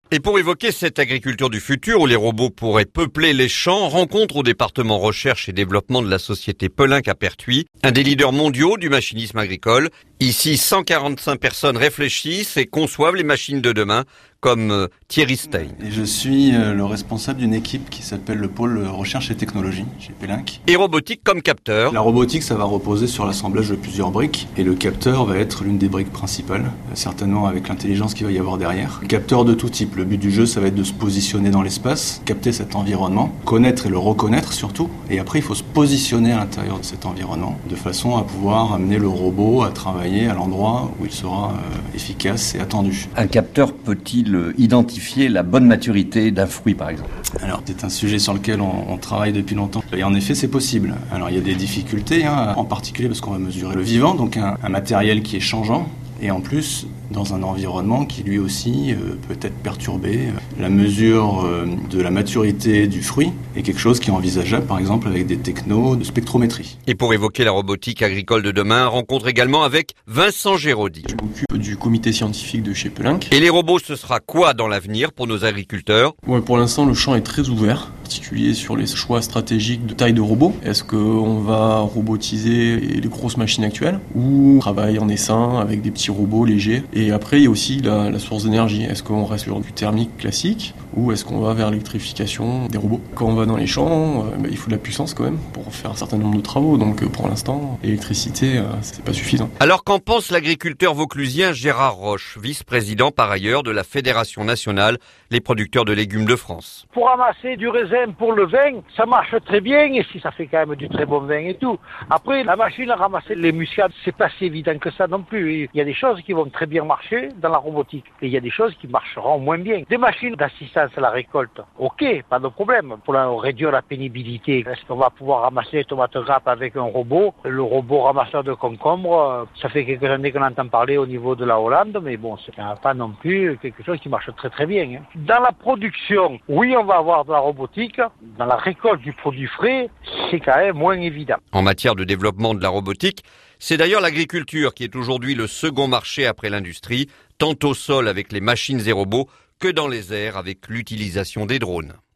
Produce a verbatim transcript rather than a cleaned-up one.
Et pour évoquer cette agriculture du futur où les robots pourraient peupler les champs, rencontre au département recherche et développement de la société Pellenc à Pertuis, un des leaders mondiaux du machinisme agricole. Ici, cent quarante-cinq personnes réfléchissent et conçoivent les machines de demain, comme Thierry Stein. Et je suis le responsable d'une équipe qui s'appelle le pôle recherche et technologie chez Pellenc. Et robotique comme capteur. La robotique, ça va reposer sur l'assemblage de plusieurs briques et le capteur va être l'une des briques principales, certainement avec l'intelligence qu'il va y avoir derrière. Capteur de tout type. Le but du jeu, ça va être de se positionner dans l'espace, capter cet environnement, connaître et le reconnaître surtout. Et après, il faut se positionner à l'intérieur de cet environnement de façon à pouvoir amener le robot à travailler à l'endroit où il sera euh, efficace et attendu. Un capteur peut-il identifier la bonne maturité d'un fruit, par exemple? Alors, c'est un sujet sur lequel on, on travaille depuis longtemps. Et en effet, c'est possible. Alors, il y a des difficultés, hein, en particulier parce qu'on va mesurer le vivant, donc un, un matériel qui est changeant. Et en plus, dans un environnement qui lui aussi euh, peut être perturbé. La mesure euh, de la maturité du fruit est quelque chose qui est envisageable, par exemple, avec des technos de spectrométrie. Et pour évoquer la robotique agricole de demain, rencontre également avec Vincent Géraudy. Je m'occupe du comité scientifique de chez Pellenc. Et les robots, ce sera quoi dans l'avenir pour nos agriculteurs? Ouais, pour l'instant, le champ est très ouvert, en particulier sur les choix stratégiques de taille de robots. Est-ce qu'on va robotiser les grosses machines actuelles ou travailler en essaim avec des petits robots légers? Et après, il y a aussi la, la source d'énergie. Est-ce qu'on reste sur du thermique classique ou est-ce qu'on va vers l'électrification des robots? Quand on va dans les champs, euh, bah, il faut de la puissance quand même pour faire un certain nombre de travaux. Donc euh, pour l'instant, l'électricité, euh, c'est pas suffisant. Alors qu'en pense l'agriculteur vauclusien Gérard Roche, vice-président par ailleurs de la Fédération nationale des producteurs de légumes de France? Pour ramasser du raisin pour le vin, ça marche très bien et si ça fait quand même du très bon vin et tout. Après, la machine à ramasser les muscades, c'est pas si évident que ça non plus. Il y a des choses qui vont très bien marcher dans la robotique et il y a des choses qui marcheront moins bien. Des machines d'assistance à la récolte, ok, pas de problème. Pour la, réduire la pénibilité, est-ce qu'on va pouvoir ramasser les tomates grappes avec un robot? Le robot ramasseur de concombres, ça fait quelques années qu'on entend parler au niveau de la Hollande, mais bon, c'est pas non plus quelque chose qui marche très très bien. Hein. Dans la production, oui, on va avoir de la robotique. Dans la récolte du produit frais, c'est quand même moins évident. En matière de développement de la robotique, c'est d'ailleurs l'agriculture qui est aujourd'hui le second marché après l'industrie, tant au sol avec les machines et robots que dans les airs avec l'utilisation des drones.